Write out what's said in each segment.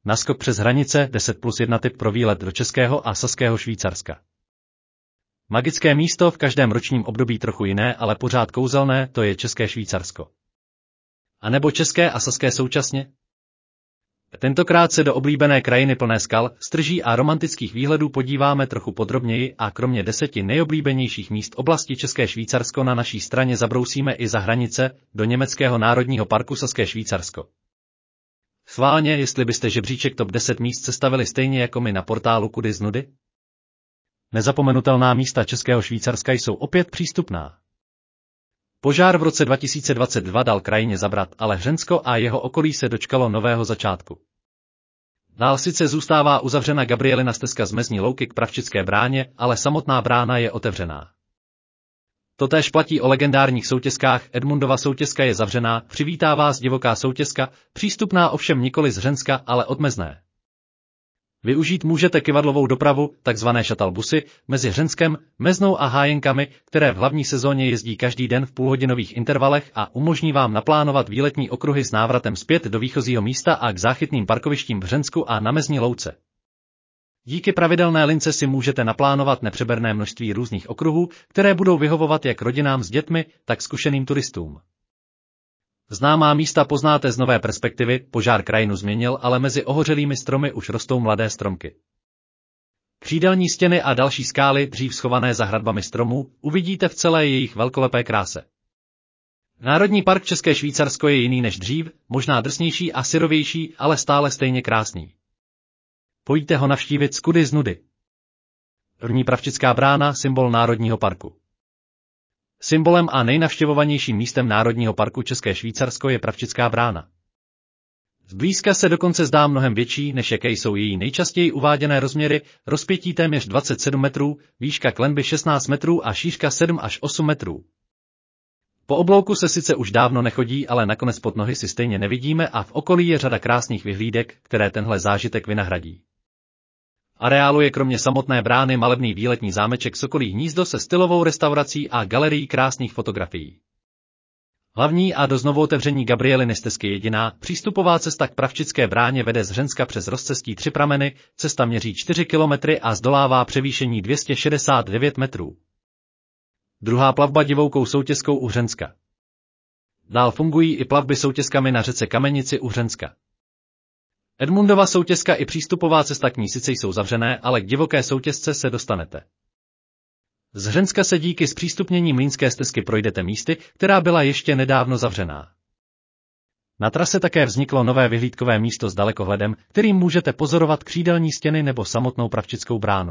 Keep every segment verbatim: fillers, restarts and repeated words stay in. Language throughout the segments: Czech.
Naskok přes hranice, deset plus jedna tip pro výlet do českého a saského Švýcarska. Magické místo v každém ročním období trochu jiné, ale pořád kouzelné, to je české Švýcarsko. A nebo české a saské současně? Tentokrát se do oblíbené krajiny plné skal, strží a romantických výhledů podíváme trochu podrobněji a kromě deseti nejoblíbenějších míst oblasti České Švýcarsko na naší straně zabrousíme i za hranice, do německého národního parku Saské Švýcarsko. Schválně, jestli byste žebříček top deset míst sestavili stejně jako my na portálu Kudy z nudy? Nezapomenutelná místa Českého Švýcarska jsou opět přístupná. Požár v roce dva tisíce dvacet dva dal krajině zabrat, ale Hřensko a jeho okolí se dočkalo nového začátku. Dál sice zůstává uzavřena Gabrielina stezka z Mezní louky k Pravčické bráně, ale samotná brána je otevřená. Totéž platí o legendárních soutězkách, Edmundova soutězka je zavřená, přivítá vás divoká soutězka, přístupná ovšem nikoli z Hřenska, ale od Mezné. Využít můžete kyvadlovou dopravu, takzvané šatalbusy, mezi Hřenskem, Meznou a Hájenkami, které v hlavní sezóně jezdí každý den v půlhodinových intervalech a umožní vám naplánovat výletní okruhy s návratem zpět do výchozího místa a k záchytným parkovištím v Hřensku a na Mezní louce. Díky pravidelné lince si můžete naplánovat nepřeberné množství různých okruhů, které budou vyhovovat jak rodinám s dětmi, tak zkušeným turistům. Známá místa poznáte z nové perspektivy, požár krajinu změnil, ale mezi ohořelými stromy už rostou mladé stromky. Křídelní stěny a další skály, dřív schované za hradbami stromů, uvidíte v celé jejich velkolepé kráse. Národní park České Švýcarsko je jiný než dřív, možná drsnější a syrovější, ale stále stejně krásný. Pojďte ho navštívit z Kudy z nudy. První Pravčická brána, symbol Národního parku. Symbolem a nejnavštěvovanějším místem Národního parku České Švýcarsko je Pravčická brána. Zblízka se dokonce zdá mnohem větší, než jaké jsou její nejčastěji uváděné rozměry, rozpětí téměř dvacet sedm metrů, výška klenby šestnáct metrů a šířka sedm až osm metrů. Po oblouku se sice už dávno nechodí, ale nakonec pod nohy si stejně nevidíme a v okolí je řada krásných vyhlídek, které tenhle zážitek vynahradí. Areálu je kromě samotné brány malebný výletní zámeček Sokolí hnízdo se stylovou restaurací a galerií krásných fotografií. Hlavní a do znovuotevření Gabrieliny stezky jediná přístupová cesta k Pravčické bráně vede z Hřenska přes rozcestí Tři prameny, cesta měří čtyři kilometry a zdolává převýšení dvě stě šedesát devět metrů. Druhá plavba divoukou soutězkou u Hřenska. Dál fungují i plavby soutězkami na řece Kamenici u Hřenska. Edmundova soutězka i přístupová cesta k ní sice jsou zavřené, ale k divoké soutězce se dostanete. Z Hřenska se díky zpřístupnění Mlýnské stezky projdete místy, která byla ještě nedávno zavřená. Na trase také vzniklo nové vyhlídkové místo s dalekohledem, kterým můžete pozorovat křídelní stěny nebo samotnou Pravčickou bránu.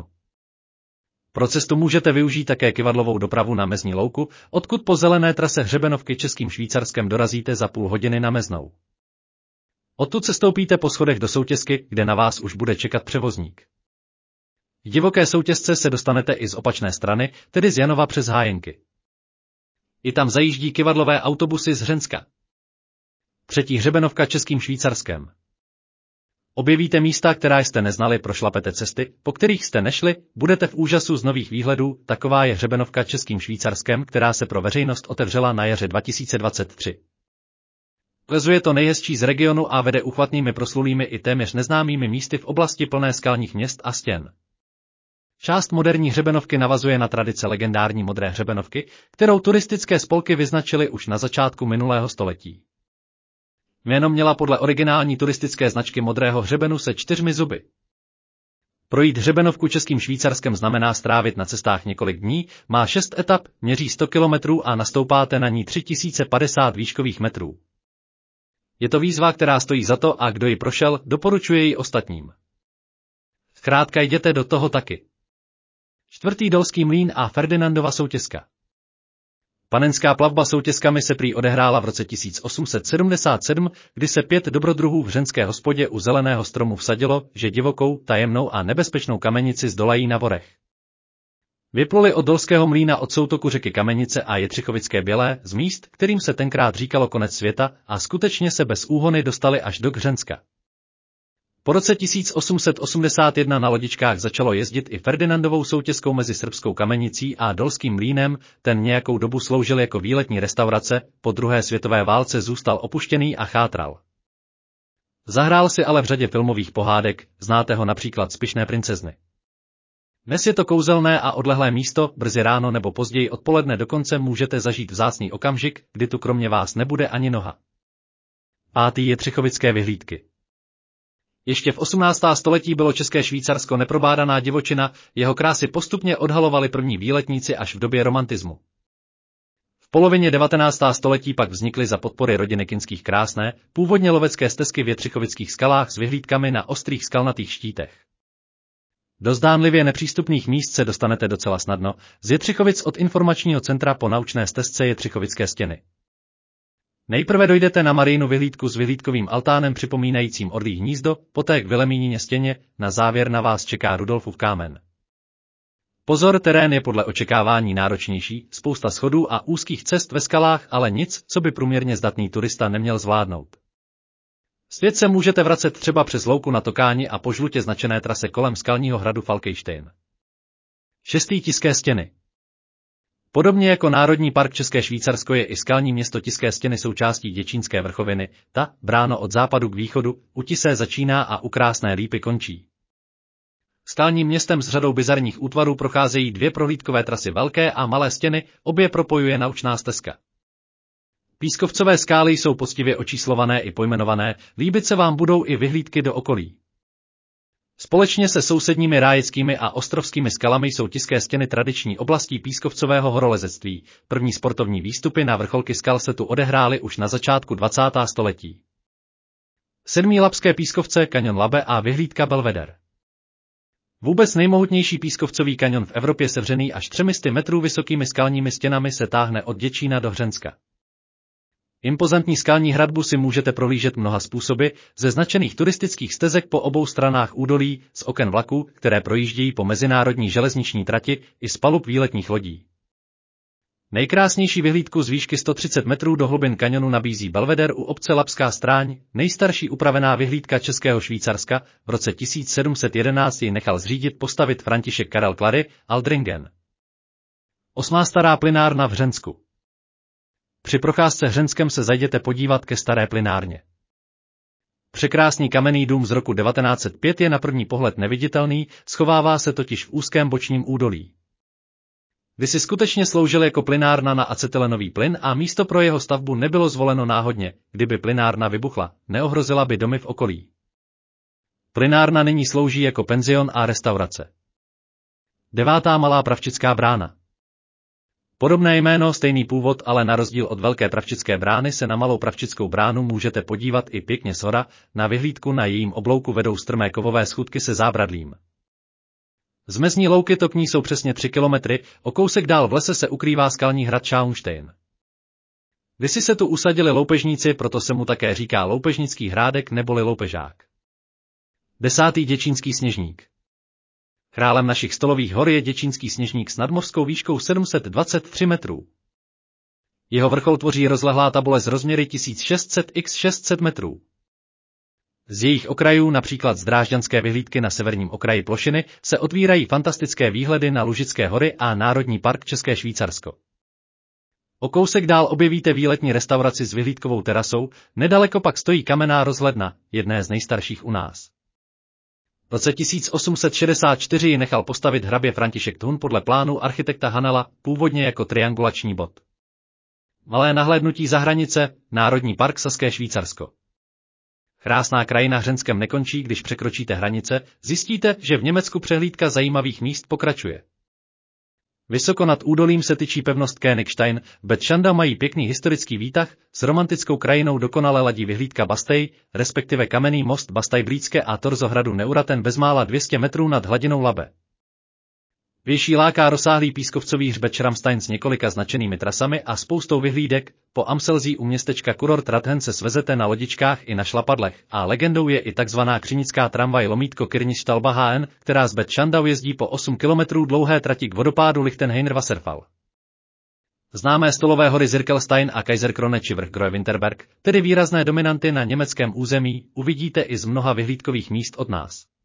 Pro cestu můžete využít také kyvadlovou dopravu na Mezní louku, odkud po zelené trase hřebenovky Českým Švýcarskem dorazíte za půl hodiny na Meznou. Odtud se stoupíte po schodech do soutězky, kde na vás už bude čekat převozník. V divoké soutězce se dostanete i z opačné strany, tedy z Janova přes Hájenky. I tam zajíždí kyvadlové autobusy z Hřenska. Třetí hřebenovka Českým Švýcarskem. Objevíte místa, která jste neznali, prošlapete cesty, po kterých jste nešli, budete v úžasu z nových výhledů, taková je hřebenovka Českým Švýcarskem, která se pro veřejnost otevřela na jaře dva tisíce dvacet tři. Ukazuje to nejhezčí z regionu a vede uchvatnými proslulými i téměř neznámými místy v oblasti plné skalních měst a stěn. Část moderní hřebenovky navazuje na tradice legendární modré hřebenovky, kterou turistické spolky vyznačily už na začátku minulého století. Jméno měla podle originální turistické značky modrého hřebenu se čtyřmi zuby. Projít hřebenovku Českým Švýcarskem znamená strávit na cestách několik dní, má šest etap, měří sto kilometrů a nastoupáte na ní tři tisíce padesát výškových metrů. Je to výzva, která stojí za to a kdo ji prošel, doporučuje ji ostatním. Zkrátka jděte do toho taky. Čtvrtý Dolský mlýn a Ferdinandova soutězka. Panenská plavba soutězkami se prý odehrála v roce tisíc osm set sedmdesát sedm, kdy se pět dobrodruhů v hřenské hospodě u zeleného stromu vsadilo, že divokou, tajemnou a nebezpečnou Kamenici zdolají na vorech. Vypluli od Dolského mlýna od soutoku řeky Kamenice a Jetřichovické Bělé z míst, kterým se tenkrát říkalo konec světa, a skutečně se bez úhony dostali až do Hřenska. Po roce tisíc osm set osmdesát jedna na lodičkách začalo jezdit i Ferdinandovou soutězkou mezi Srbskou Kamenicí a Dolským mlýnem, ten nějakou dobu sloužil jako výletní restaurace, po druhé světové válce zůstal opuštěný a chátral. Zahrál si ale v řadě filmových pohádek, znáte ho například z Pyšné princezny. Dnes je to kouzelné a odlehlé místo, brzy ráno nebo později odpoledne dokonce můžete zažít vzácný okamžik, kdy tu kromě vás nebude ani noha. Pátý Jitřichovické vyhlídky. Ještě v osmnáctém století bylo České Švýcarsko neprobádaná divočina, jeho krásy postupně odhalovali první výletníci až v době romantismu. V polovině devatenáctého století pak vznikly za podpory rodiny Kinských krásné, původně lovecké stezky v Jitřichovických skalách s vyhlídkami na ostrých skalnatých štítech. Do zdánlivě nepřístupných míst se dostanete docela snadno, z Jitřichovic od informačního centra po naučné stezce Jitřichovické stěny. Nejprve dojdete na Marijinu vyhlídku s vyhlídkovým altánem připomínajícím orlí hnízdo, poté k Vilemínině stěně, na závěr na vás čeká Rudolfův kámen. Pozor, terén je podle očekávání náročnější, spousta schodů a úzkých cest ve skalách, ale nic, co by průměrně zdatný turista neměl zvládnout. Zpět se můžete vracet třeba přes louku na Tokáni a po žlutě značené trase kolem skalního hradu Falkejštejn. Šestý Tiské stěny. Podobně jako Národní park České Švýcarsko je i skalní město Tiské stěny součástí Děčínské vrchoviny, ta, bráno od západu k východu, u Tisé začíná a u Krásné Lípy končí. Skalním městem s řadou bizarních útvarů procházejí dvě prohlídkové trasy Velké a Malé stěny, obě propojuje naučná stezka. Pískovcové skály jsou poctivě očíslované i pojmenované, líbit se vám budou i vyhlídky do okolí. Společně se sousedními rájeckými a ostrovskými skalami jsou Tiské stěny tradiční oblastí pískovcového horolezectví. První sportovní výstupy na vrcholky skal se tu odehrály už na začátku dvacátého století. Sedmý Labské pískovce, kaňon Labe a vyhlídka Belveder. Vůbec nejmohutnější pískovcový kaňon v Evropě sevřený až třemi sty metrů vysokými skalními stěnami se táhne od Děčína do Hřenska. Impozantní skalní hradbu si můžete prohlížet mnoha způsoby, ze značených turistických stezek po obou stranách údolí, z oken vlaků, které projíždějí po mezinárodní železniční trati, i z palub výletních lodí. Nejkrásnější vyhlídku z výšky sto třicet metrů do hlubin kaňonu nabízí Belveder u obce Labská Stráň, nejstarší upravená vyhlídka Českého Švýcarska, v roce tisíc sedm set jedenáct ji nechal zřídit postavit František Karel Clary, Aldringen. Osmá Stará plynárna v Hřensku. Při procházce Hřenskem se zajděte podívat ke staré plynárně. Překrásný kamenný dům z roku devatenáct set pět je na první pohled neviditelný, schovává se totiž v úzkém bočním údolí. Kdysi skutečně sloužil jako plynárna na acetylenový plyn a místo pro jeho stavbu nebylo zvoleno náhodně, kdyby plynárna vybuchla, neohrozila by domy v okolí. Plynárna nyní slouží jako penzion a restaurace. Devátá Malá Pravčická brána. Podobné jméno, stejný původ, ale na rozdíl od Velké Pravčické brány se na Malou Pravčickou bránu můžete podívat i pěkně shora, na vyhlídku na jejím oblouku vedou strmé kovové schůdky se zábradlím. Z mezní louky to k ní jsou přesně tři kilometry, o kousek dál v lese se ukrývá skalní hrad Schauenstein. Kdysi se tu usadili loupežníci, proto se mu také říká loupežnický hrádek neboli loupežák. Desátý Děčínský sněžník. Králem našich stolových hor je Děčínský sněžník s nadmořskou výškou sedm set dvacet tři metrů. Jeho vrchol tvoří rozlehlá tabule s rozměry tisíc šest set krát šest set metrů. Z jejich okrajů, například z Drážďanské vyhlídky na severním okraji plošiny, se otvírají fantastické výhledy na Lužické hory a Národní park České Švýcarsko. O kousek dál objevíte výletní restauraci s vyhlídkovou terasou, nedaleko pak stojí kamenná rozhledna, jedné z nejstarších u nás. V roce tisíc osm set šedesát čtyři ji nechal postavit hrabě František Thun podle plánu architekta Hanela, původně jako triangulační bod. Malé nahlédnutí za hranice, Národní park Saské Švýcarsko. Krásná krajina Hřenskem nekončí, když překročíte hranice, zjistíte, že v Německu přehlídka zajímavých míst pokračuje. Vysoko nad údolím se tyčí pevnost Königstein, v Bad Schanda mají pěkný historický výtah, s romantickou krajinou dokonale ladí vyhlídka Bastej, respektive kamenný most Bastajblícké a torzo hradu Neuraten bezmála dvě stě metrů nad hladinou Labe. Věší láká rozsáhlý pískovcový hřbet Schramstein s několika značenými trasami a spoustou vyhlídek, po Amselzí u městečka Kurort Rathen se svezete na lodičkách i na šlapadlech a legendou je i takzvaná křinická tramvaj lomítko Kirništalbaháen, která z Bad Schandau jezdí po osm kilometrů dlouhé trati k vodopádu Lichtenheiner Wasserfall. Známé stolové hory Zirkelstein a Kaiserkrone či vrch Grohe Winterberg, tedy výrazné dominanty na německém území, uvidíte i z mnoha vyhlídkových míst od nás.